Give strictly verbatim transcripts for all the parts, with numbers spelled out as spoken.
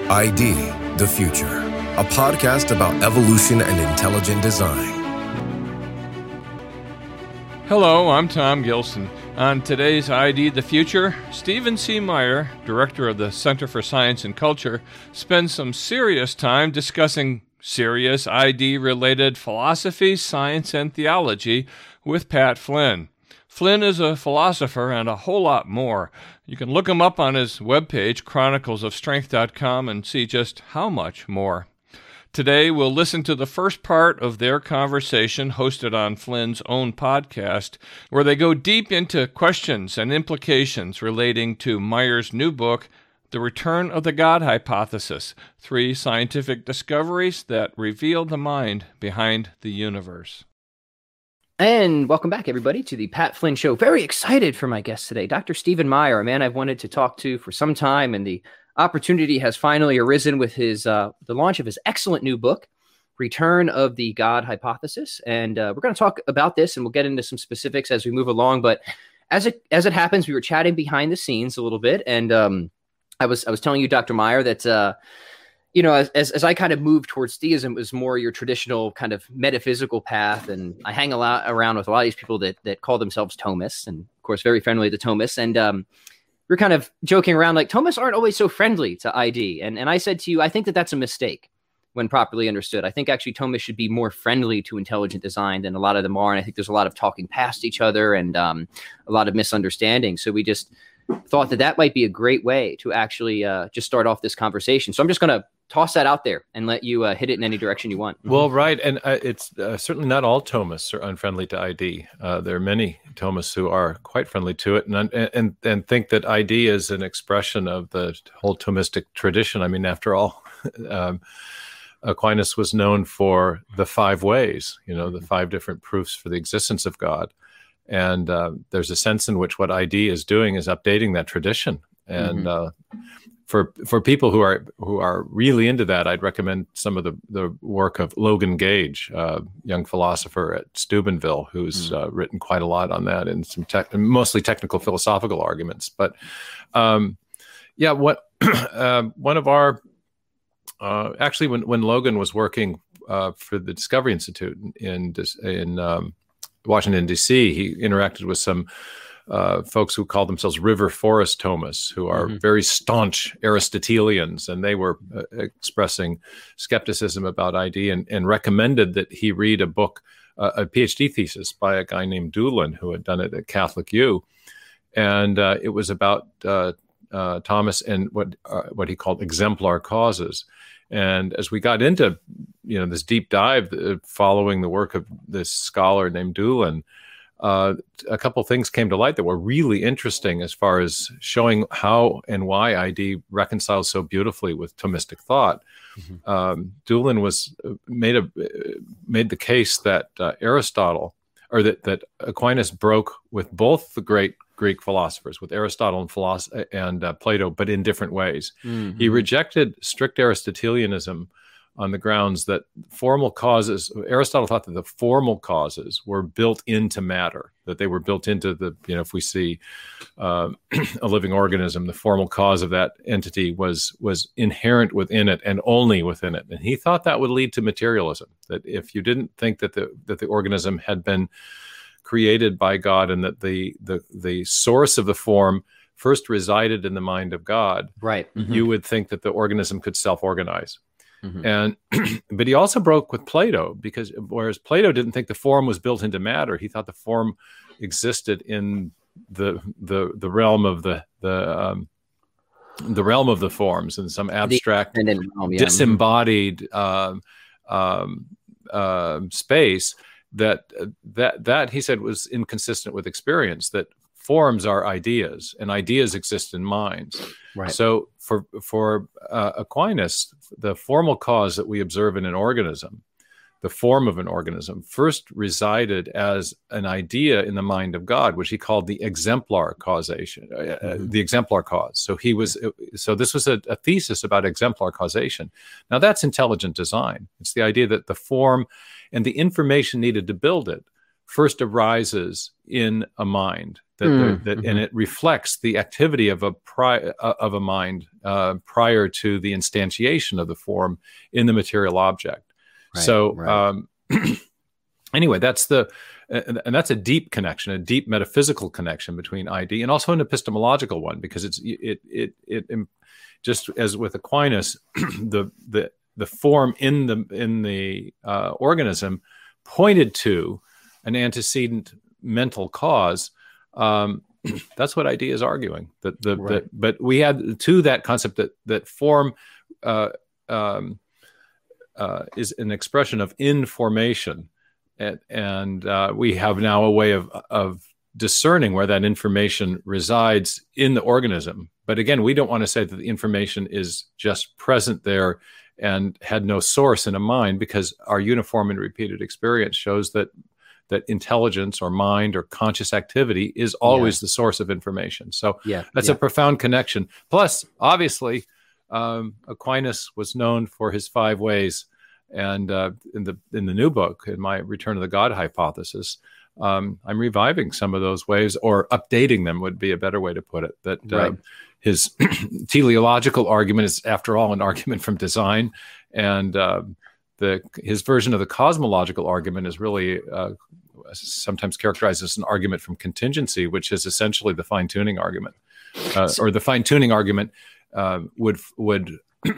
I D, The Future, a podcast about evolution and intelligent design. Hello, I'm Tom Gilson. On today's I D The Future, Stephen C. Meyer, director of the Center for Science and Culture, spends some serious time discussing serious I D-related philosophy, science, and theology with Pat Flynn. Flynn is a philosopher and a whole lot more. You can look him up on his webpage, chronicles of strength dot com, and see just how much more. Today, we'll listen to the first part of their conversation hosted on Flynn's own podcast, where they go deep into questions and implications relating to Meyer's new book, The Return of the God Hypothesis, Three Scientific Discoveries That Reveal the Mind Behind the Universe. And welcome back, everybody, to the Pat Flynn Show. Very excited for my guest today, Doctor Stephen Meyer, a man I've wanted to talk to for some time, and the opportunity has finally arisen with his uh, the launch of his excellent new book, Return of the God Hypothesis. And uh, we're going to talk about this, and we'll get into some specifics as we move along. But as it as it happens, we were chatting behind the scenes a little bit, and um, I was I was telling you, Doctor Meyer, that uh, you know, as, as as I kind of moved towards theism, it was more your traditional kind of metaphysical path, and I hang a lot around with a lot of these people that that call themselves Thomists, and of course, very friendly to Thomists, and um, we're kind of joking around like Thomists aren't always so friendly to I D. And, and I said to you, I think that that's a mistake when properly understood. I think actually Thomists should be more friendly to intelligent design than a lot of them are. And I think there's a lot of talking past each other and um, a lot of misunderstanding. So we just thought that that might be a great way to actually uh, just start off this conversation. So I'm just going to toss that out there and let you uh, hit it in any direction you want. Well, right. And uh, it's uh, certainly not all Thomists are unfriendly to I D. Uh, there are many Thomists who are quite friendly to it and, and, and think that I D is an expression of the whole Thomistic tradition. I mean, after all, um, Aquinas was known for the five ways, you know, the five different proofs for the existence of God. And uh, there's a sense in which what I D is doing is updating that tradition. And mm-hmm. uh, for for people who are who are really into that, I'd recommend some of the, the work of Logan Gage, uh, young philosopher at Steubenville, who's mm-hmm. uh, written quite a lot on that and some tech, mostly technical philosophical arguments. But um, yeah, what uh, one of our uh, actually when when Logan was working uh, for the Discovery Institute in in um, Washington, D C, he interacted with some uh, folks who called themselves river forest Thomists, who are mm-hmm. very staunch Aristotelians, and they were uh, expressing skepticism about I D and, and recommended that he read a book, uh, a PhD thesis by a guy named Doolin, who had done it at Catholic U. And uh, it was about uh, uh, Thomas and what uh, what he called exemplar causes. And as we got into, you know, this deep dive uh, following the work of this scholar named Doolin, uh, a couple of things came to light that were really interesting as far as showing how and why I D reconciles so beautifully with Thomistic thought. Mm-hmm. Um, Doolin was uh, made a uh, made the case that uh, Aristotle, or that that Aquinas broke with both the great Greek philosophers, with Aristotle and, philosophy, and uh, Plato, but in different ways. Mm-hmm. He rejected strict Aristotelianism on the grounds that formal causes, Aristotle thought that the formal causes were built into matter, that they were built into the, you know, if we see uh, a living organism, the formal cause of that entity was was inherent within it and only within it. And he thought that would lead to materialism, that if you didn't think that the that the organism had been created by God and that the the the source of the form first resided in the mind of God, right? Mm-hmm. You would think that the organism could self-organize. Mm-hmm. And but he also broke with Plato, because whereas Plato didn't think the form was built into matter, he thought the form existed in the the the realm of the the um, the realm of the forms in some abstract, realm, yeah. disembodied um, um, uh, space. That that that he said was inconsistent with experience. That forms are ideas, and ideas exist in minds. Right. So for for uh, Aquinas, the formal cause that we observe in an organism, the form of an organism, first resided as an idea in the mind of God, which he called the exemplar causation, mm-hmm. uh, the exemplar cause. So he was so this was a, a thesis about exemplar causation. Now that's intelligent design. It's the idea that the form and the information needed to build it first arises in a mind. that, Mm, that mm-hmm. and it reflects the activity of a pri- of a mind uh, prior to the instantiation of the form in the material object. Right, so right. Um, anyway, that's the and, and that's a deep connection, a deep metaphysical connection between I D and also an epistemological one, because it's it it it, it just as with Aquinas, the the the form in the in the uh, organism pointed to an antecedent mental cause. Um, that's what I D is arguing. That the Right. that, but we had to that concept that that form uh, um, uh, is an expression of information, and, and uh, we have now a way of of discerning where that information resides in the organism. But again, we don't want to say that the information is just present there and had no source in a mind, because our uniform and repeated experience shows that that intelligence or mind or conscious activity is always yeah. the source of information. So yeah, that's yeah. a profound connection. Plus, obviously, um, Aquinas was known for his five ways. And uh, in the in the new book, in my Return of the God hypothesis, um, I'm reviving some of those ways, or updating them would be a better way to put it. That right. uh, his teleological argument is, after all, an argument from design, and uh, the his version of the cosmological argument is really uh, sometimes characterized as an argument from contingency, which is essentially the fine-tuning argument, uh, or the fine-tuning argument uh, would would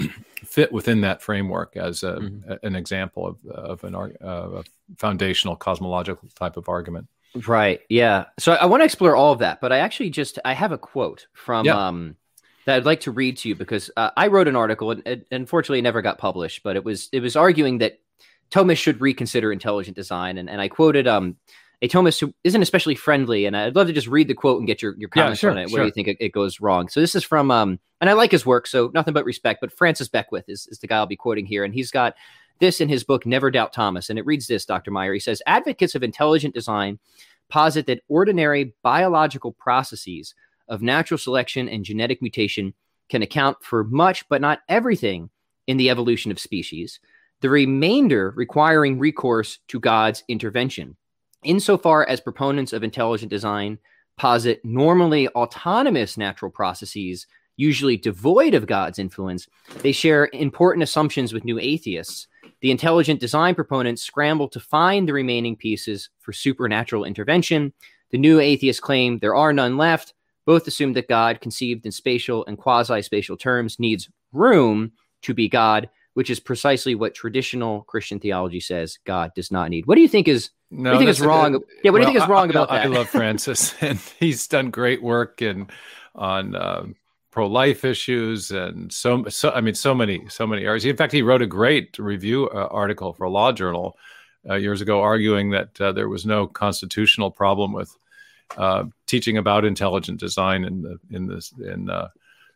fit within that framework as a, mm-hmm. a, an example of of an uh, a foundational cosmological type of argument. Right. Yeah. So I want to explore all of that, but I actually just I have a quote from yeah. um, that I'd like to read to you, because uh, I wrote an article, and it, unfortunately it never got published, but it was it was arguing that Thomists should reconsider intelligent design, and and I quoted um a Thomist who isn't especially friendly, and I'd love to just read the quote and get your your comments yeah, sure, on it. Sure. Where do you think it, it goes wrong? So this is from um, and I like his work, so nothing but respect. But Francis Beckwith is is the guy I'll be quoting here, and he's got this in his book Never Doubt Thomas, and it reads this, Doctor Meyer. He says, advocates of intelligent design posit that ordinary biological processes of natural selection and genetic mutation can account for much, but not everything, in the evolution of species, the remainder requiring recourse to God's intervention. Insofar as proponents of intelligent design posit normally autonomous natural processes, usually devoid of God's influence, they share important assumptions with new atheists. The intelligent design proponents scramble to find the remaining pieces for supernatural intervention. The new atheists claim there are none left. Both assume that God, conceived in spatial and quasi-spatial terms, needs room to be God, which is precisely what traditional Christian theology says God does not need. What do you think is no, what do you think is wrong? Good, yeah, what well, do you think is wrong I, about I, that? I love Francis, and he's done great work in on uh, pro-life issues, and so so I mean so many so many areas. In fact, he wrote a great review uh, article for a law journal uh, years ago, arguing that uh, there was no constitutional problem with uh, teaching about intelligent design in the in this in uh,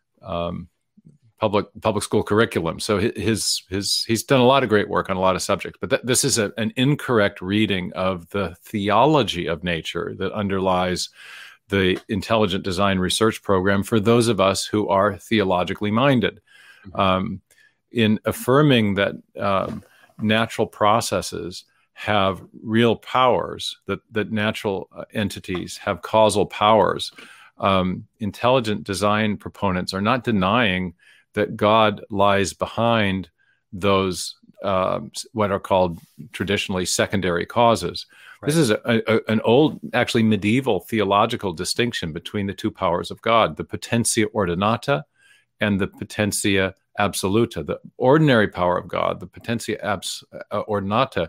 um, public public school curriculum. So his his he's done a lot of great work on a lot of subjects, but th- this is a, an incorrect reading of the theology of nature that underlies the intelligent design research program for those of us who are theologically minded. Mm-hmm. Um, in affirming that um, natural processes have real powers, that that natural entities have causal powers, um, intelligent design proponents are not denying that God lies behind those uh, what are called traditionally secondary causes. Right. This is a, a, an old, actually medieval theological distinction between the two powers of God, the potentia ordinata and the potentia absoluta. The ordinary power of God, the potentia abs, uh, ordinata,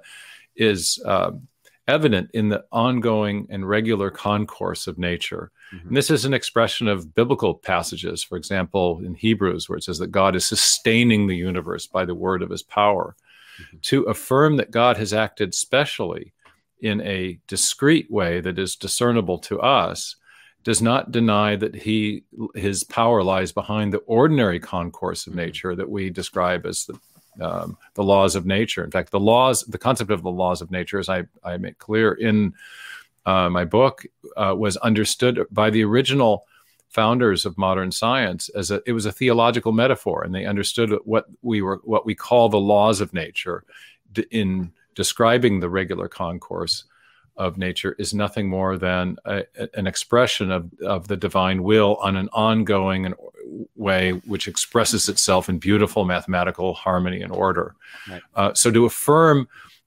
is uh, evident in the ongoing and regular concourse of nature. Mm-hmm. And this is an expression of biblical passages, for example, in Hebrews, where it says that God is sustaining the universe by the word of his power. Mm-hmm. To affirm that God has acted specially in a discrete way that is discernible to us does not deny that he his power lies behind the ordinary concourse of nature that we describe as the um, the laws of nature. In fact, the laws, the concept of the laws of nature, as I, I make clear in uh, my book, uh, was understood by the original founders of modern science as a it was a theological metaphor, and they understood what we were what we call the laws of nature in describing the regular concourse of nature is nothing more than a, an expression of, of the divine will on an ongoing and way which expresses itself in beautiful mathematical harmony and order. Right. Uh, so to affirm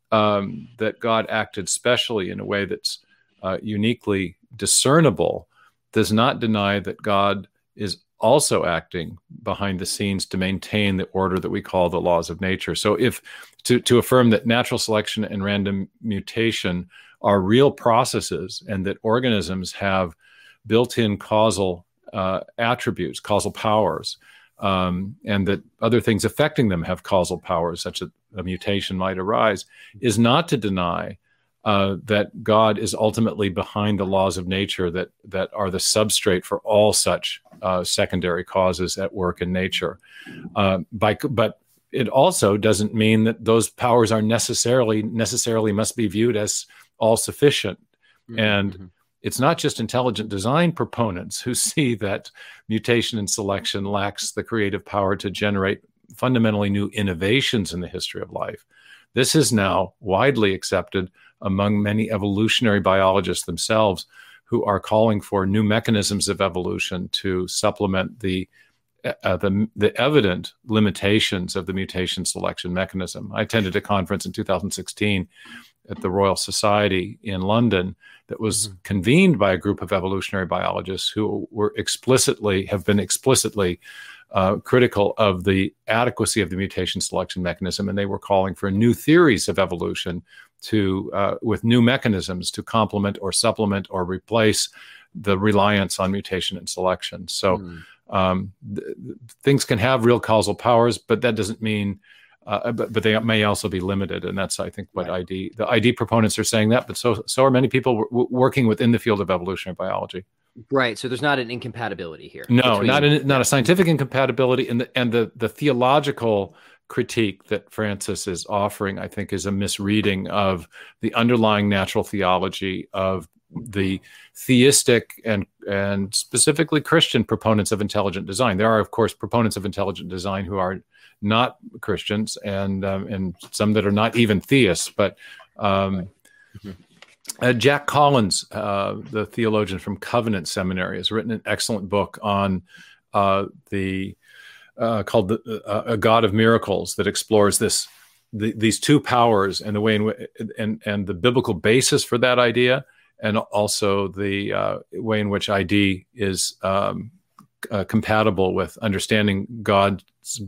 um, that God acted specially in a way that's uh, uniquely discernible does not deny that God is also acting behind the scenes to maintain the order that we call the laws of nature. So if to, to affirm that natural selection and random mutation are real processes and that organisms have built-in causal uh, attributes, causal powers, um, and that other things affecting them have causal powers, such that a mutation might arise, is not to deny uh, that God is ultimately behind the laws of nature that that are the substrate for all such uh, secondary causes at work in nature. Uh, by, but it also doesn't mean that those powers are necessarily necessarily must be viewed as all sufficient. Mm-hmm. And it's not just intelligent design proponents who see that mutation and selection lacks the creative power to generate fundamentally new innovations in the history of life. This is now widely accepted among many evolutionary biologists themselves, who are calling for new mechanisms of evolution to supplement the uh, the, the evident limitations of the mutation selection mechanism. I attended a conference in two thousand sixteen at the Royal Society in London that was mm-hmm. convened by a group of evolutionary biologists who were explicitly, have been explicitly uh, critical of the adequacy of the mutation selection mechanism, and they were calling for new theories of evolution to, uh, with new mechanisms to complement or supplement or replace the reliance on mutation and selection. So mm. um, th- things can have real causal powers, but that doesn't mean Uh, but, but they may also be limited, and that's, I think, what right. I D the I D proponents are saying that. But so so are many people w- working within the field of evolutionary biology. Right. So there's not an incompatibility here. No, between... not an, not a scientific incompatibility, and the and the the theological critique that Francis is offering, I think, is a misreading of the underlying natural theology of the theistic and and specifically Christian proponents of intelligent design. There are, of course, proponents of intelligent design who are not Christians, and um, and some that are not even theists. But um, mm-hmm. uh, Jack Collins, uh, the theologian from Covenant Seminary, has written an excellent book on uh, the uh, called the, uh, A God of Miracles, that explores this the, these two powers and the way in w- and and the biblical basis for that idea, and also the uh, way in which I D is um, uh, compatible with understanding God's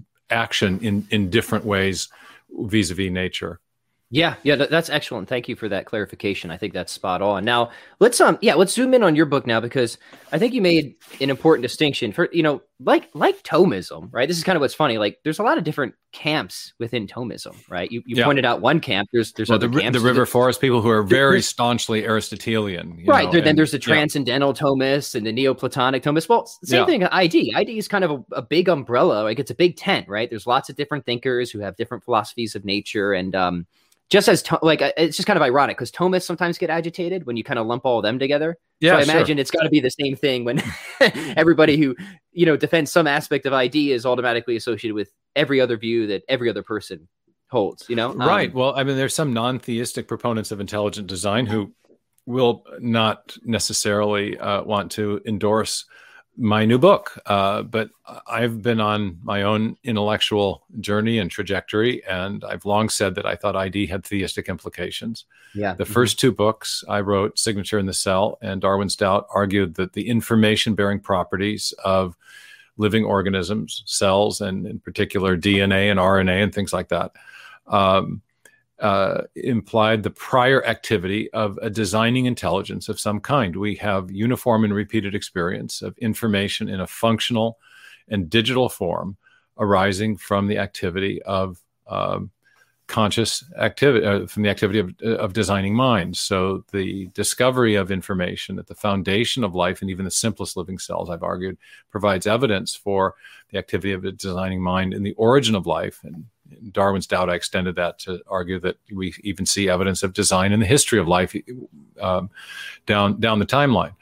action in, in different ways vis-a-vis nature. Yeah, yeah, that's excellent. Thank you for that clarification. I think that's spot on. Now, let's um, yeah, let's zoom in on your book now, because I think you made an important distinction for, you know, like like Thomism, right? This is kind of what's funny. Like, there's a lot of different camps within Thomism, right? You you yeah. pointed out one camp. There's there's well, other the, camps. The River Forest people who are very staunchly Aristotelian, you right? know, there, then and, there's the Transcendental yeah. Thomists and the Neoplatonic Thomists. Well, same yeah. thing. I D. I D is kind of a, a big umbrella. Like, it's a big tent, right? There's lots of different thinkers who have different philosophies of nature, and um. Just as, to- like, it's just kind of ironic because Thomists sometimes get agitated when you kind of lump all of them together. Yeah, so I sure. imagine it's got to be the same thing when everybody who, you know, defends some aspect of I D is automatically associated with every other view that every other person holds, you know? Right. Um, well, I mean, there's some non-theistic proponents of intelligent design who will not necessarily uh, want to endorse my new book, uh, but I've been on my own intellectual journey and trajectory, and I've long said that I thought I D had theistic implications. Yeah. The mm-hmm. first two books I wrote, Signature in the Cell and Darwin's Doubt, argued that the information-bearing properties of living organisms, cells, and in particular D N A and R N A and things like that, um, Uh, implied the prior activity of a designing intelligence of some kind. We have uniform and repeated experience of information in a functional and digital form arising from the activity of um, conscious activity, uh, from the activity of, of designing minds. So the discovery of information at the foundation of life, and even the simplest living cells, I've argued, provides evidence for the activity of a designing mind in the origin of life. And in Darwin's Doubt, I extended that to argue that we even see evidence of design in the history of life um, down down the timeline.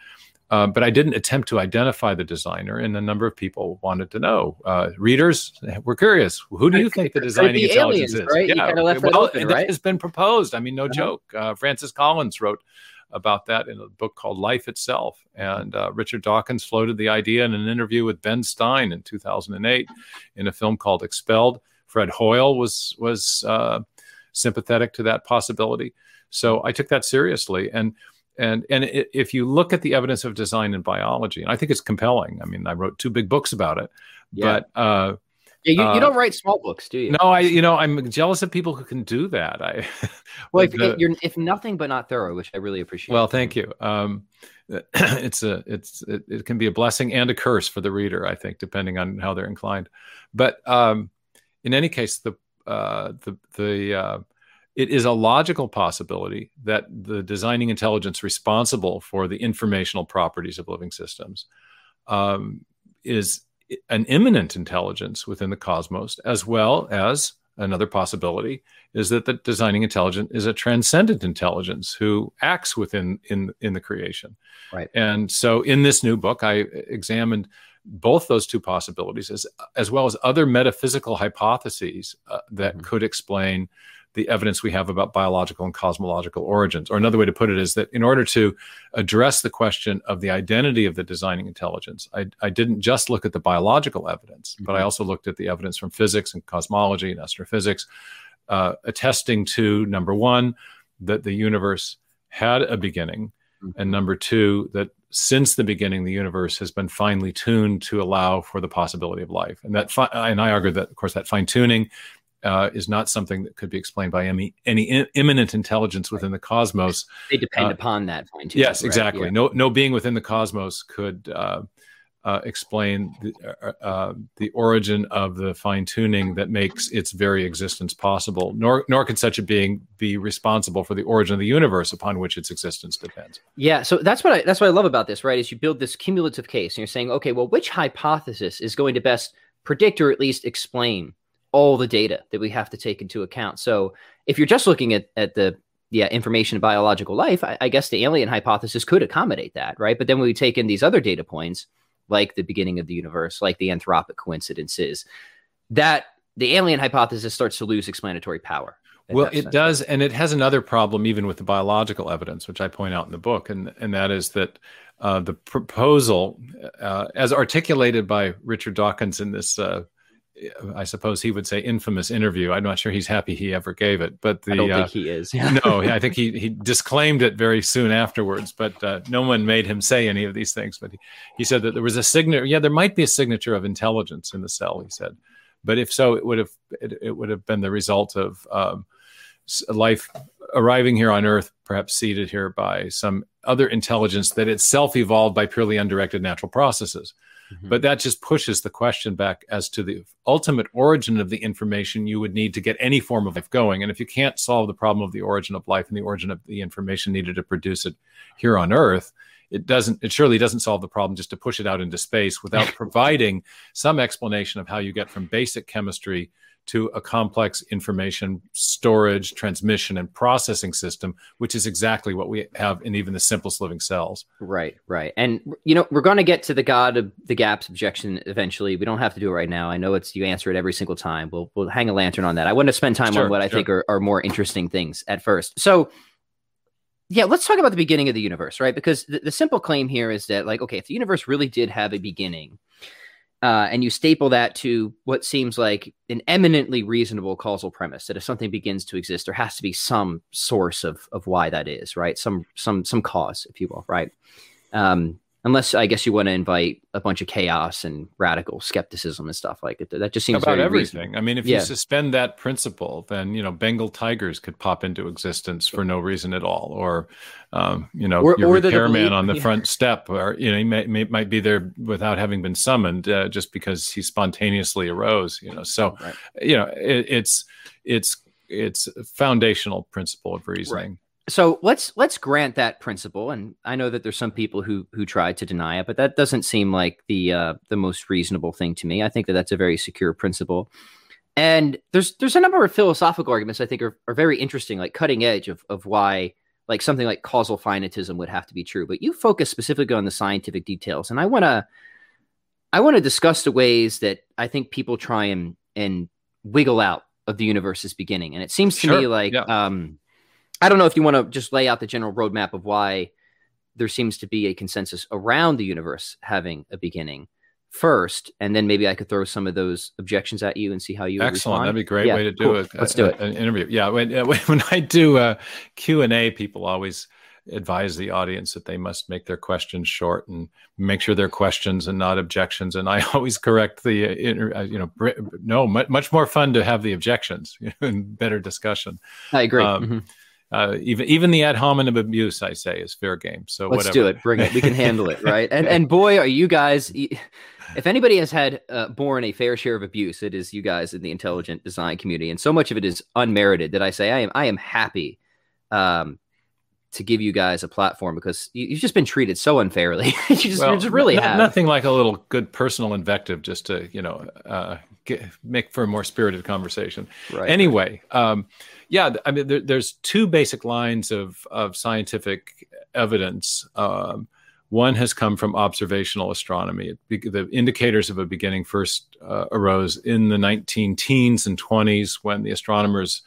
Uh, but I didn't attempt to identify the designer, and a number of people wanted to know. Uh, readers were curious. Who do you think the designing the intelligence aliens, is? Right? Yeah, you left well, that open, and right? that has been proposed. I mean, no Uh-huh. joke. Uh, Francis Collins wrote about that in a book called Life Itself, and uh, Richard Dawkins floated the idea in an interview with Ben Stein in two thousand eight in a film called Expelled. Fred Hoyle was was uh, sympathetic to that possibility, so I took that seriously. And And and it, if you look at the evidence of design in biology, and I think it's compelling. I mean, I wrote two big books about it. Yeah. But uh, yeah, you, uh, you don't write small books, do you? no, I you know I'm jealous of people who can do that. I Well, if, the, you're if nothing but not thorough, which I really appreciate. well, thank you. Um, it's a it's it, it can be a blessing and a curse for the reader, I think, depending on how they're inclined. But um, in any case, the uh, the the uh, it is a logical possibility that the designing intelligence responsible for the informational properties of living systems um, is an immanent intelligence within the cosmos, as well as another possibility is that the designing intelligence is a transcendent intelligence who acts within in, in the creation. Right. And so in this new book, I examined both those two possibilities as, as well as other metaphysical hypotheses uh, that mm-hmm. could explain the evidence we have about biological and cosmological origins. Or another way to put it is that in order to address the question of the identity of the designing intelligence, I, I didn't just look at the biological evidence, mm-hmm. but I also looked at the evidence from physics and cosmology and astrophysics, uh, attesting to, number one, that the universe had a beginning, mm-hmm. and number two, that since the beginning, the universe has been finely tuned to allow for the possibility of life. And that, fi- and I argue that, of course, that fine tuning Uh, is not something that could be explained by any, any in, immanent intelligence within the cosmos. They depend uh, upon that fine tuning. Yes, right? exactly. Yeah. No, no being within the cosmos could uh, uh, explain the, uh, uh, the origin of the fine tuning that makes its very existence possible. Nor, nor could such a being be responsible for the origin of the universe upon which its existence depends. Yeah, so that's what I, that's what I love about this, right? Is you build this cumulative case, and you're saying, okay, well, which hypothesis is going to best predict or at least explain all the data that we have to take into account? So if you're just looking at, at the yeah, information of biological life, I, I guess the alien hypothesis could accommodate that, right? But then when we take in these other data points, like the beginning of the universe, like the anthropic coincidences, that the alien hypothesis starts to lose explanatory power. Well, it does, and it has another problem even with the biological evidence, which I point out in the book, and, and that is that uh, the proposal, uh, as articulated by Richard Dawkins in this uh, I suppose he would say infamous interview. I'm not sure he's happy he ever gave it, but the, I don't uh, think he is. no, I think he, he disclaimed it very soon afterwards, but uh, no one made him say any of these things. But he, he said that there was a signature. Yeah, there might be a signature of intelligence in the cell, he said. But if so, it would have, it, it would have been the result of um, life arriving here on Earth, perhaps seeded here by some other intelligence that itself evolved by purely undirected natural processes. Mm-hmm. But that just pushes the question back as to the ultimate origin of the information you would need to get any form of life going. And if you can't solve the problem of the origin of life and the origin of the information needed to produce it here on Earth, it doesn't, it surely doesn't solve the problem just to push it out into space without providing some explanation of how you get from basic chemistry to a complex information storage, transmission, and processing system, which is exactly what we have in even the simplest living cells. Right, right. And, you know, we're going to get to the God of the gaps objection eventually. We don't have to do it right now. I know it's, you answer it every single time. We'll, we'll hang a lantern on that. I want to spend time Sure, on what I sure. think are, are more interesting things at first. So, yeah, let's talk about the beginning of the universe, right? Because the, the simple claim here is that, like, okay, if the universe really did have a beginning, Uh, and you staple that to what seems like an eminently reasonable causal premise, that if something begins to exist, there has to be some source of of why that is, right? Some some some cause, if you will, right? Um, unless I guess you want to invite a bunch of chaos and radical skepticism and stuff like it. That just seems about very everything. reasonable. I mean, if Yeah. you suspend that principle, then you know Bengal tigers could pop into existence for no reason at all, or um, you know Or- your or the repairman belief- on the yeah. front step, or you know he may, may, might be there without having been summoned, uh, just because he spontaneously arose. You know, so Right. you know it, it's it's it's a foundational principle of reasoning. So let's let's grant that principle, and I know that there's some people who who try to deny it, but that doesn't seem like the uh, the most reasonable thing to me. I think that that's a very secure principle, and there's there's a number of philosophical arguments I think are, are very interesting, like cutting edge of of why like something like causal finitism would have to be true. But you focus specifically on the scientific details, and I want to I want to discuss the ways that I think people try and and wiggle out of the universe's beginning. And it seems to Sure. me like Yeah. um, I don't know if you want to just lay out the general roadmap of why there seems to be a consensus around the universe having a beginning first, and then maybe I could throw some of those objections at you and see how you would Excellent. respond. That'd be a great Yeah, way to do cool. a, Let's a- do it. an interview. Yeah. When, uh, when I do a Q and A, people always advise the audience that they must make their questions short and make sure they're questions and not objections. And I always correct the, uh, inter- uh, you know, br- no, much, much more fun to have the objections and better discussion. I agree. Um, Mhm. Uh, even even the ad hominem abuse, I say, is fair game. So Let's whatever. do it. Bring it. We can handle it, right? And and boy, are you guys! If anybody has had uh, borne a fair share of abuse, it is you guys in the intelligent design community, and so much of it is unmerited that I say I am I am happy um, to give you guys a platform because you, you've just been treated so unfairly. you just, Well, you just really no- have. nothing like a little good personal invective just to, you know, uh, get, make for a more spirited conversation. Right. Anyway, um, yeah, I mean, there, there's two basic lines of, of scientific evidence. Um, one has come from observational astronomy. It, be- the indicators of a beginning first uh, arose in the nineteen teens and twenties when the astronomers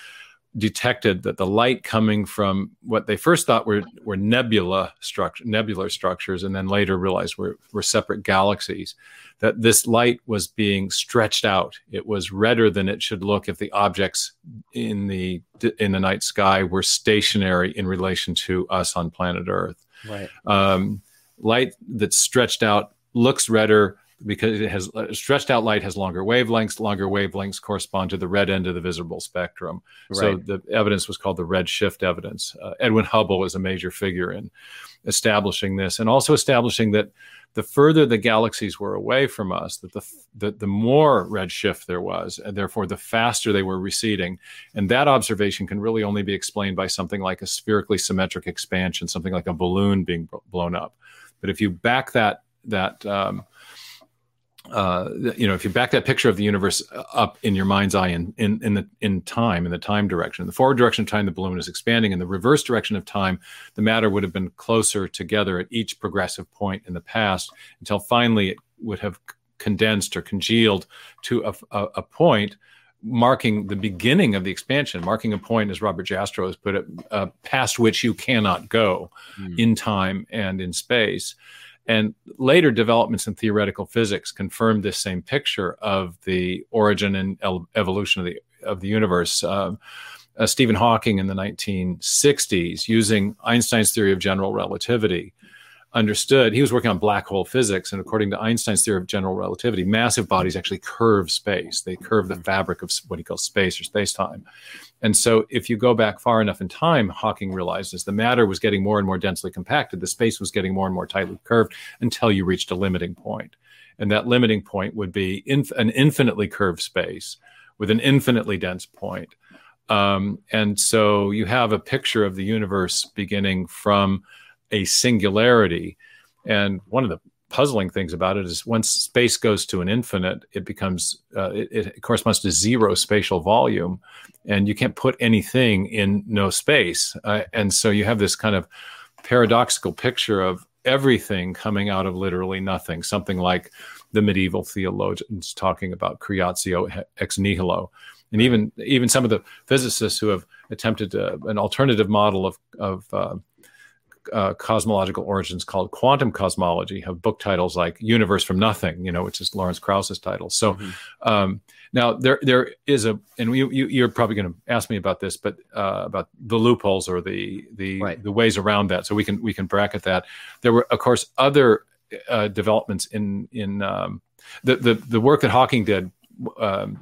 detected that the light coming from what they first thought were, were nebula structure, nebular structures, and then later realized were, were separate galaxies, that this light was being stretched out. It was redder than it should look if the objects in the in the night sky were stationary in relation to us on planet Earth. Right. Um, light that's stretched out looks redder because it has uh, stretched out light has longer wavelengths. Longer wavelengths correspond to the red end of the visible spectrum. So Right. the evidence was called the redshift evidence. Uh, Edwin Hubble was a major figure in establishing this, and also establishing that the further the galaxies were away from us, that the the, the more redshift there was, and therefore the faster they were receding. And that observation can really only be explained by something like a spherically symmetric expansion, something like a balloon being b- blown up. But if you back that that um, uh, you know, if you back that picture of the universe up in your mind's eye in, in, in the in time, in the time direction, the forward direction of time, the balloon is expanding. In the reverse direction of time, the matter would have been closer together at each progressive point in the past until finally it would have condensed or congealed to a, a, a point marking the beginning of the expansion, marking a point, as Robert Jastrow has put it, uh, past which you cannot go Mm. in time and in space. And later developments in theoretical physics confirmed this same picture of the origin and el- evolution of the of the universe. Um, uh, Stephen Hawking in the nineteen sixties, using Einstein's theory of general relativity, understood, he was working on black hole physics, and according to Einstein's theory of general relativity, massive bodies actually curve space. They curve the fabric of what he calls space or space-time. And so if you go back far enough in time, Hawking realized as the matter was getting more and more densely compacted, the space was getting more and more tightly curved until you reached a limiting point. And that limiting point would be inf- an infinitely curved space with an infinitely dense point. Um, and so you have a picture of the universe beginning from a singularity. And one of the puzzling things about it is once space goes to an infinite, it becomes, uh, it, it corresponds to zero spatial volume, and you can't put anything in no space. Uh, and so you have this kind of paradoxical picture of everything coming out of literally nothing, something like the medieval theologians talking about creatio ex nihilo. And even, even some of the physicists who have attempted uh, an alternative model of, of uh, Uh, cosmological origins called quantum cosmology have book titles like Universe from Nothing, you know, which is Lawrence Krauss's title. So Mhm. um, now there there is a, and you, you, you're probably going to ask me about this, but uh, about the loopholes or the the Right. the ways around that. So we can we can bracket that. There were, of course, other uh, developments in in um, the the the work that Hawking did. Um,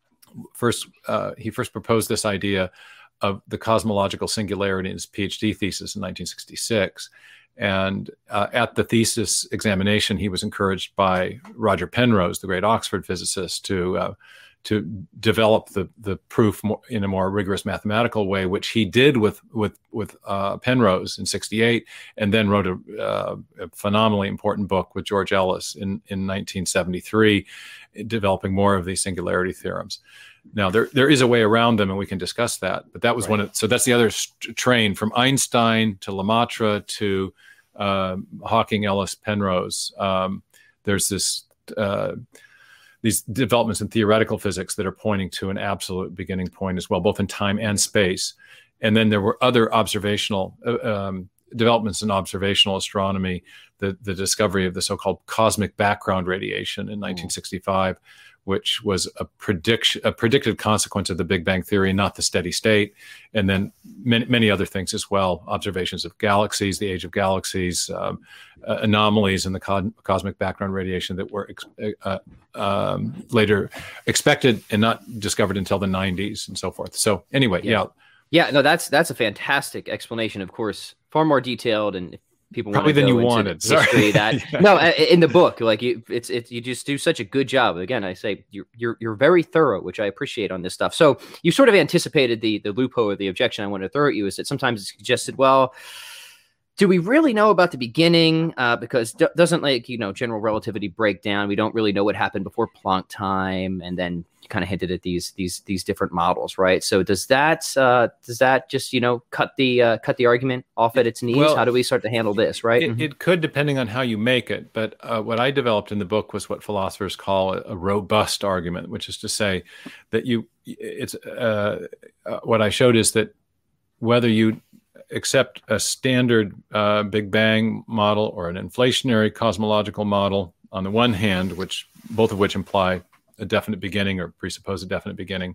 first, uh, he first proposed this idea of the cosmological singularity in his PhD thesis in nineteen sixty-six. And uh, at the thesis examination, he was encouraged by Roger Penrose, the great Oxford physicist, to uh, to develop the the proof more, in a more rigorous mathematical way, which he did with with with uh, Penrose in sixty-eight, and then wrote a, uh, a phenomenally important book with George Ellis in in nineteen seventy-three, developing more of these singularity theorems. Now there there is a way around them, and we can discuss that. But that was right. one of so that's the other st- train from Einstein to Lemaitre to uh, Hawking, Ellis, Penrose. Um, there's this. Uh, these developments in theoretical physics that are pointing to an absolute beginning point as well, both in time and space. And then there were other observational uh, um, developments in observational astronomy, the, the discovery of the so-called cosmic background radiation in nineteen sixty-five, which was a prediction, a predicted consequence of the Big Bang Theory, not the steady state. And then many, many other things as well, observations of galaxies, the age of galaxies, um, uh, anomalies in the co- cosmic background radiation that were ex- uh, um, later expected and not discovered until the nineties and so forth. So anyway, yeah. yeah. Yeah, no, that's that's a fantastic explanation, of course, far more detailed and people probably than you wanted. History that yeah. No, in the book, like you, it's it's you just do such a good job. Again, I say you're you're you're very thorough, which I appreciate on this stuff. So you sort of anticipated the the loophole or the objection I wanted to throw at you is that sometimes it's suggested, well, do we really know about the beginning? Uh, because d- doesn't like you know general relativity break down? We don't really know what happened before Planck time, and then you kind of hinted at these these these different models, right? So does that uh, does that just you know cut the uh, cut the argument off at its knees? Well, how do we start to handle this, right? It, mm-hmm. it could, depending on how you make it. But uh, what I developed in the book was what philosophers call a, a robust argument, which is to say that you it's uh, uh, what I showed is that whether you accept a standard uh, Big Bang model or an inflationary cosmological model on the one hand, which both of which imply a definite beginning or presuppose a definite beginning,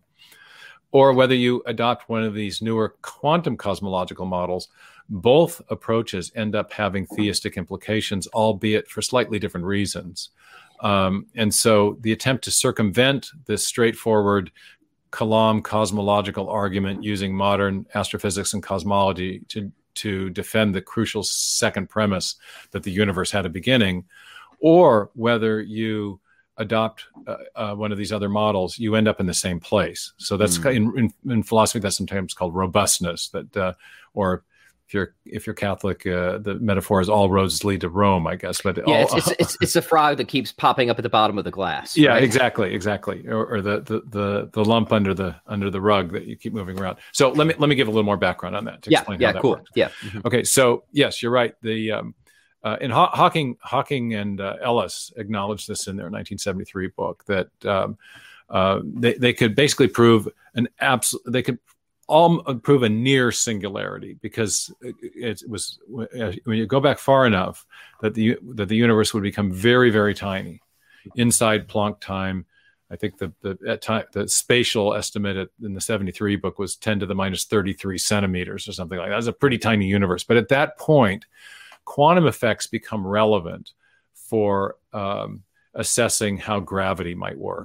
or whether you adopt one of these newer quantum cosmological models, both approaches end up having theistic implications, albeit for slightly different reasons. Um, and so the attempt to circumvent this straightforward Kalam cosmological argument using modern astrophysics and cosmology to, to defend the crucial second premise that the universe had a beginning, or whether you adopt uh, uh, one of these other models, you end up in the same place. So that's mm. in, in, in philosophy, that's sometimes called robustness. That, uh, or if you're if you're Catholic, uh, the metaphor is all roads lead to Rome, I guess. But yeah, all, it's, it's it's it's a frog that keeps popping up at the bottom of the glass. Yeah, right? exactly, exactly. Or, or the, the the the lump under the under the rug that you keep moving around. So let me let me give a little more background on that to yeah, explain yeah, how that cool. works. Yeah. Mm-hmm. Okay, so yes, you're right. The um, Uh, and Haw- Hawking, Hawking and uh, Ellis acknowledged this in their nineteen seventy-three book that um, uh, they they could basically prove an absolute. They could all prove a near singularity because it, it was when you go back far enough that the that the universe would become very very tiny inside Planck time. I think the the at time the spatial estimate at, in the seventy-three book was ten to the minus thirty-three centimeters or something like that. It's a pretty tiny universe, but at that point, quantum effects become relevant for um, assessing how gravity might work.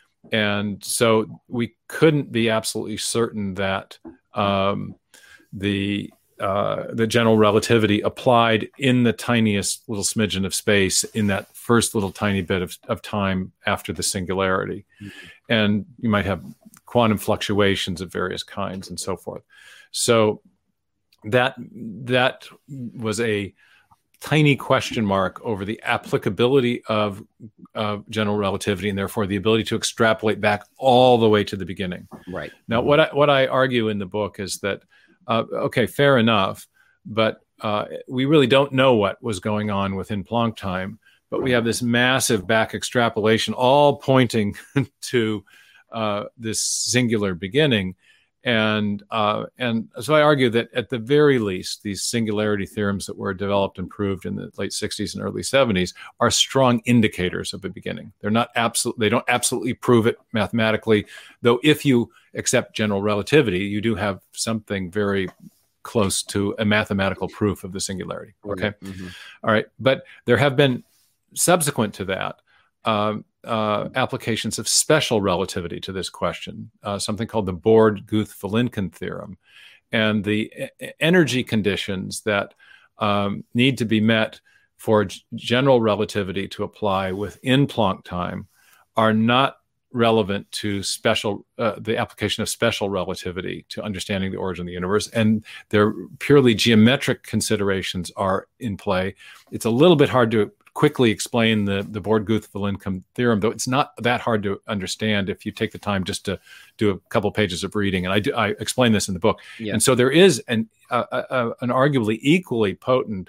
And so we couldn't be absolutely certain that um, the uh, the general relativity applied in the tiniest little smidgen of space in that first little tiny bit of, of time after the singularity. Mm-hmm. And you might have quantum fluctuations of various kinds and so forth. So that that was a tiny question mark over the applicability of uh, general relativity and therefore the ability to extrapolate back all the way to the beginning. Right. Now, what I, what I argue in the book is that, uh, okay, fair enough, but uh, we really don't know what was going on within Planck time, but we have this massive back extrapolation all pointing to uh, this singular beginning. And uh, and so I argue that at the very least, these singularity theorems that were developed and proved in the late sixties and early seventies are strong indicators of a beginning. They're not absolute; they don't absolutely prove it mathematically. Though, if you accept general relativity, you do have something very close to a mathematical proof of the singularity. Okay, mm-hmm. All right, but there have been subsequent to that. Um, Uh, applications of special relativity to this question, uh, something called the Borde-Guth-Vilenkin theorem. And the e- energy conditions that um, need to be met for g- general relativity to apply within Planck time are not relevant to special, uh, the application of special relativity to understanding the origin of the universe. And their purely geometric considerations are in play. It's a little bit hard to quickly explain the, the Borde-Guth-Valincombe theorem, though it's not that hard to understand if you take the time just to do a couple pages of reading. And I, do, I explain this in the book. Yeah. And so there is an, uh, uh, an arguably equally potent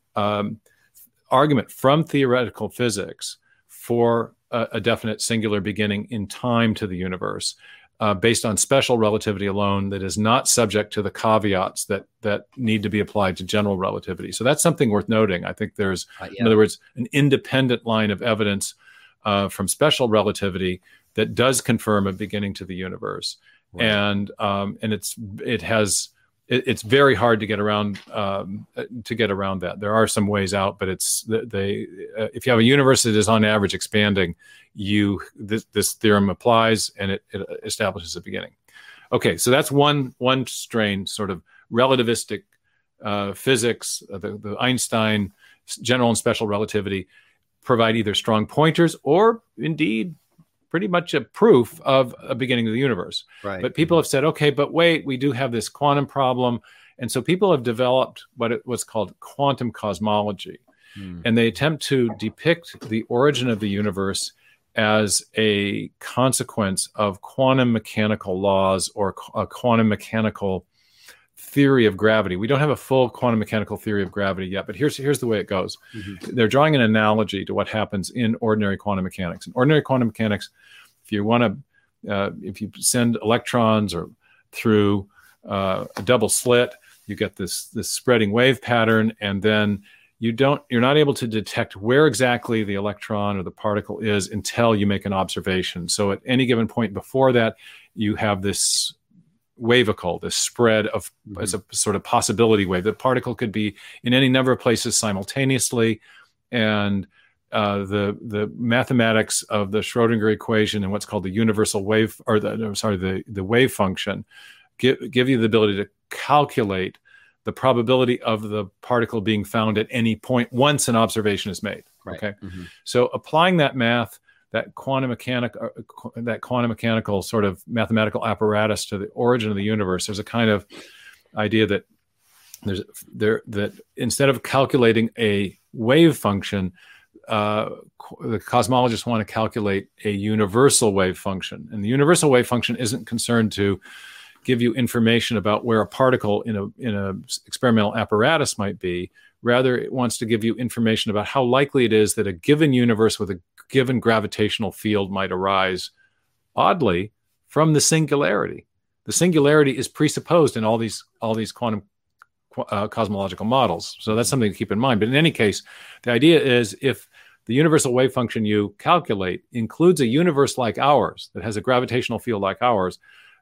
um, argument from theoretical physics for a, a definite singular beginning in time to the universe, uh, based on special relativity alone, that is not subject to the caveats that that need to be applied to general relativity. So that's something worth noting. I think there's, uh, yeah. in other words, an independent line of evidence uh, from special relativity that does confirm a beginning to the universe, right. and um, and it's it has. It's very hard to get around um, to get around that. There are some ways out, but it's they. Uh, if you have a universe that is on average expanding, you this, this theorem applies and it, it establishes a beginning. Okay, so that's one one strain, sort of relativistic uh, physics. Uh, the, the Einstein general and special relativity provide either strong pointers or indeed pretty much a proof of a beginning of the universe. Right. But people have said, okay, but wait, we do have this quantum problem. And so people have developed what it was called quantum cosmology. Hmm. And they attempt to depict the origin of the universe as a consequence of quantum mechanical laws or a quantum mechanical theory of gravity. We don't have a full quantum mechanical theory of gravity yet, but here's here's the way it goes. Mm-hmm. They're drawing an analogy to what happens in ordinary quantum mechanics. In ordinary quantum mechanics, if you want to, uh, if you send electrons or through uh, a double slit, you get this this spreading wave pattern, and then you don't you're not able to detect where exactly the electron or the particle is until you make an observation. So at any given point before that, you have this wavicle, this spread of mm-hmm. as a sort of possibility wave. The particle could be in any number of places simultaneously, and uh, the the mathematics of the Schrodinger equation and what's called the universal wave, or the no, sorry, the the wave function, give give you the ability to calculate the probability of the particle being found at any point once an observation is made. Right. Okay, mm-hmm. so applying that math, that quantum mechanical, that quantum mechanical sort of mathematical apparatus to the origin of the universe, there's a kind of idea that there's there that instead of calculating a wave function, uh, the cosmologists want to calculate a universal wave function, and the universal wave function isn't concerned to give you information about where a particle in a in a experimental apparatus might be. Rather, it wants to give you information about how likely it is that a given universe with a given gravitational field might arise, oddly, from the singularity. The singularity is presupposed in all these all these quantum uh, cosmological models. So that's something to keep in mind. But in any case, the idea is if the universal wave function you calculate includes a universe like ours that has a gravitational field like ours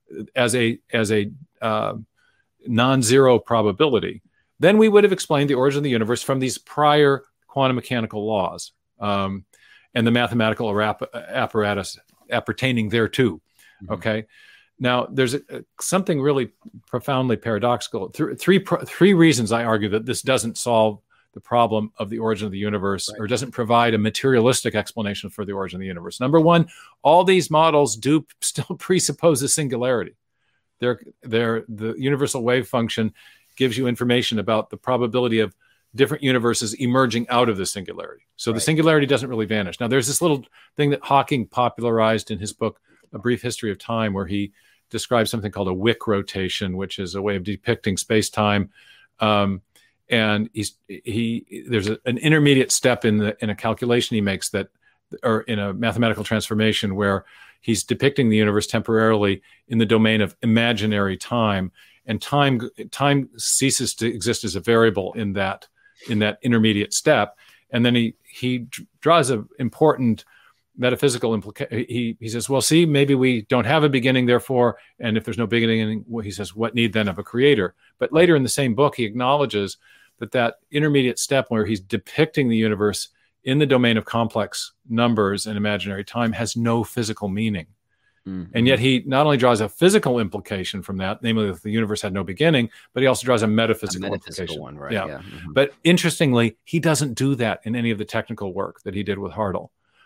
as a as a uh, non-zero probability, then we would have explained the origin of the universe from these prior quantum mechanical laws um, and the mathematical app- apparatus appertaining thereto. Mm-hmm. Okay. Now, there's a, a, something really profoundly paradoxical. Th- three pr- three reasons I argue that this doesn't solve the problem of the origin of the universe, right, or doesn't provide a materialistic explanation for the origin of the universe. Number one, all these models do still presuppose a singularity. They're, they're, the universal wave function gives you information about the probability of different universes emerging out of the singularity. So right, the singularity doesn't really vanish. Now, there's this little thing that Hawking popularized in his book, A Brief History of Time, where he describes something called a Wick rotation, which is a way of depicting space-time. Um, and he's, he there's a, an intermediate step in the in a calculation he makes that, or in a mathematical transformation, where he's depicting the universe temporarily in the domain of imaginary time. And time time ceases to exist as a variable in that in that intermediate step. And then he he draws an important metaphysical implication. He he says, well, see, maybe we don't have a beginning, therefore, and if there's no beginning, well, he says, what need then of a creator? But later in the same book, he acknowledges that that intermediate step where he's depicting the universe in the domain of complex numbers and imaginary time has no physical meaning. Mm-hmm. And yet he not only draws a physical implication from that, namely that the universe had no beginning, but he also draws a metaphysical, a metaphysical implication. One, right? Yeah. yeah. Mm-hmm. But interestingly, he doesn't do that in any of the technical work that he did with Hartle.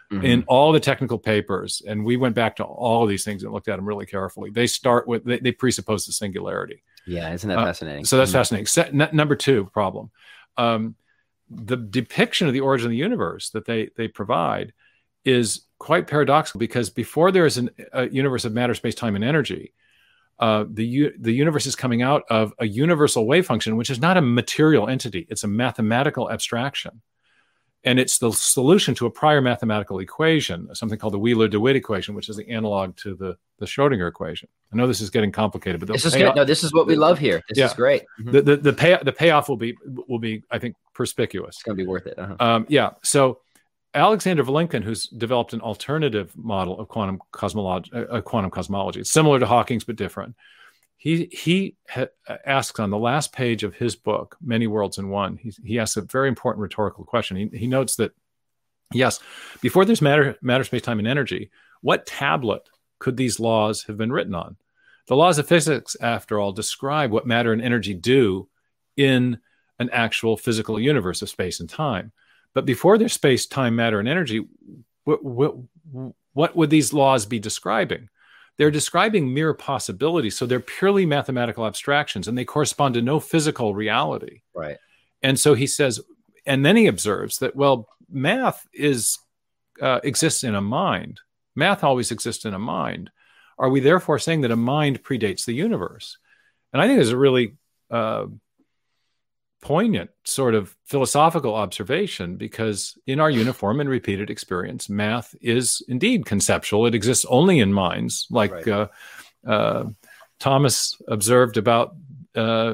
mm-hmm. in all the technical papers, and we went back to all of these things and looked at them really carefully. They start with, they, they presuppose the singularity. Yeah, isn't that uh, fascinating? So that's mm-hmm. fascinating. Se- n- number two problem. Um, the depiction of the origin of the universe that they they provide is quite paradoxical, because before there is an, a universe of matter, space, time, and energy, uh, the u- the universe is coming out of a universal wave function, which is not a material entity. It's a mathematical abstraction. And it's the solution to a prior mathematical equation, something called the Wheeler-DeWitt equation, which is the analog to the, the Schrodinger equation. I know this is getting complicated, but this is good. No, this is what we love here. This yeah. is great. Mm-hmm. The the the, pay, the payoff will be will be I think perspicuous. It's going to be worth it. Uh-huh. Um, yeah. So Alexander Vilenkin, who's developed an alternative model of quantum cosmology, uh, quantum cosmology, it's similar to Hawking's but different. He he ha- asks on the last page of his book, Many Worlds in One, he, he asks a very important rhetorical question. He, he notes that, yes, before there's matter, matter, space, time, and energy, what tablet could these laws have been written on? The laws of physics, after all, describe what matter and energy do in an actual physical universe of space and time. But before there's space, time, matter, and energy, what, what, what would these laws be describing? They're describing mere possibilities. So they're purely mathematical abstractions, and they correspond to no physical reality. Right. And so he says, and then he observes that, well, math is uh, exists in a mind. Math always exists in a mind. Are we therefore saying that a mind predates the universe? And I think there's a really uh, poignant sort of philosophical observation, because in our uniform and repeated experience, math is indeed conceptual. It exists only in minds, like right. uh, uh, Thomas observed about uh,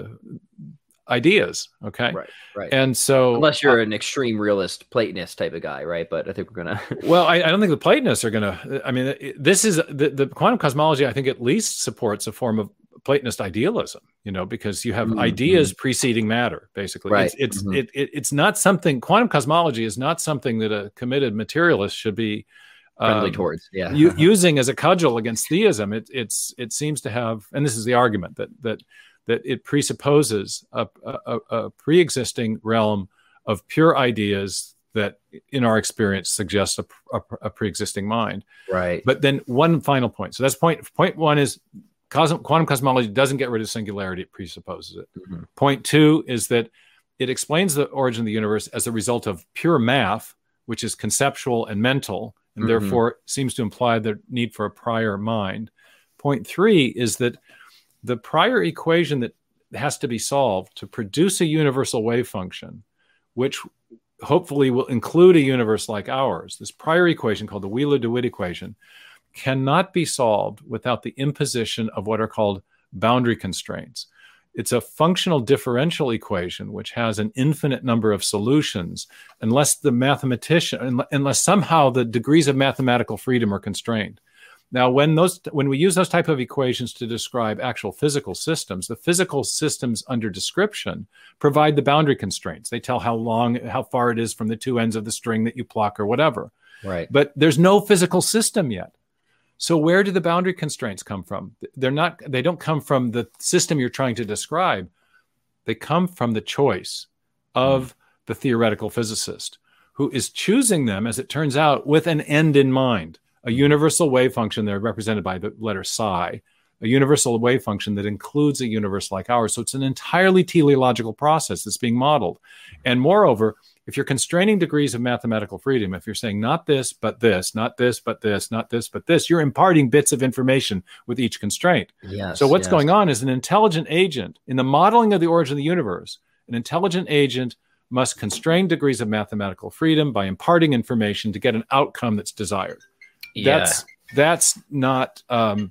ideas. Okay, right, right. And so, unless you're uh, an extreme realist, Platonist type of guy, right? But I think we're gonna. well, I, I don't think the Platonists are gonna. I mean, this is the, the quantum cosmology. I think at least supports a form of Platonist idealism, you know, because you have mm-hmm. ideas preceding matter, basically. Right. It's it's, mm-hmm. it, it, it's not something, quantum cosmology is not something that a committed materialist should be friendly um, towards, yeah. u- using as a cudgel against theism. It, it's, it seems to have, and this is the argument, that that that it presupposes a, a, a pre-existing realm of pure ideas that in our experience suggests a, a, a pre-existing mind. Right. But then one final point. So that's point, point one is, quantum cosmology doesn't get rid of singularity, it presupposes it. Mm-hmm. Point two is that it explains the origin of the universe as a result of pure math, which is conceptual and mental, and mm-hmm. therefore seems to imply the need for a prior mind. Point three is that the prior equation that has to be solved to produce a universal wave function, which hopefully will include a universe like ours, this prior equation called the Wheeler-DeWitt equation, cannot be solved without the imposition of what are called boundary constraints. It's a functional differential equation which has an infinite number of solutions, unless the mathematician, unless somehow the degrees of mathematical freedom are constrained. Now, when those, when we use those type of equations to describe actual physical systems, the physical systems under description provide the boundary constraints. They tell how long, how far it is from the two ends of the string that you pluck or whatever. Right. But there's no physical system yet. So where do the boundary constraints come from? They're not, they don't come from the system you're trying to describe. They come from the choice of mm. the theoretical physicist, who is choosing them, as it turns out, with an end in mind, a universal wave function. They're represented by the letter psi, a universal wave function that includes a universe like ours. So it's an entirely teleological process that's being modeled. And moreover, if you're constraining degrees of mathematical freedom, if you're saying not this, but this, not this, but this, not this, but this, you're imparting bits of information with each constraint. Yes, so what's yes. going on is an intelligent agent in the modeling of the origin of the universe. An intelligent agent must constrain degrees of mathematical freedom by imparting information to get an outcome that's desired. Yeah. That's that's not. Um,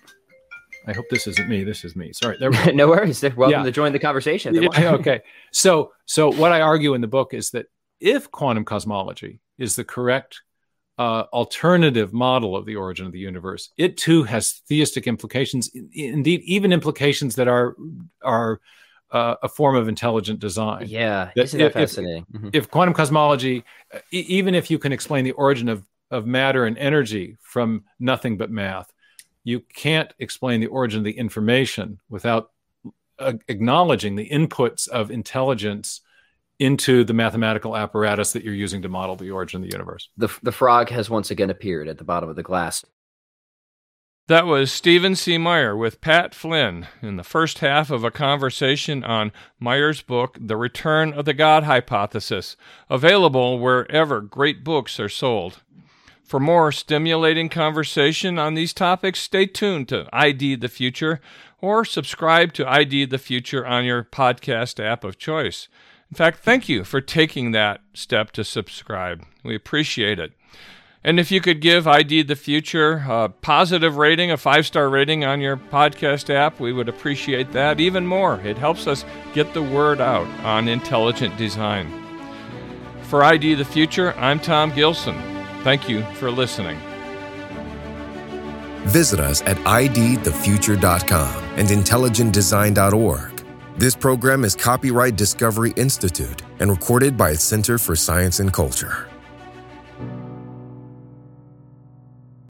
I hope this isn't me. This is me. Sorry. There we go. No worries. Welcome yeah. to join the conversation. Yeah, okay. So, so what I argue in the book is that if quantum cosmology is the correct uh, alternative model of the origin of the universe, it too has theistic implications. Indeed, even implications that are are uh, a form of intelligent design. Yeah, that isn't that if, fascinating? If, mm-hmm. if quantum cosmology, e- even if you can explain the origin of of matter and energy from nothing but math, you can't explain the origin of the information without uh, acknowledging the inputs of intelligence into the mathematical apparatus that you're using to model the origin of the universe. The, the frog has once again appeared at the bottom of the glass. That was Stephen C. Meyer with Pat Flynn in the first half of a conversation on Meyer's book, The Return of the God Hypothesis, available wherever great books are sold. For more stimulating conversation on these topics, stay tuned to I D the Future or subscribe to I D the Future on your podcast app of choice. In fact, thank you for taking that step to subscribe. We appreciate it. And if you could give I D the Future a positive rating, a five-star rating on your podcast app, we would appreciate that even more. It helps us get the word out on intelligent design. For I D the Future, I'm Tom Gilson. Thank you for listening. Visit us at I D the future dot com and intelligent design dot org. This program is copyright Discovery Institute and recorded by its Center for Science and Culture.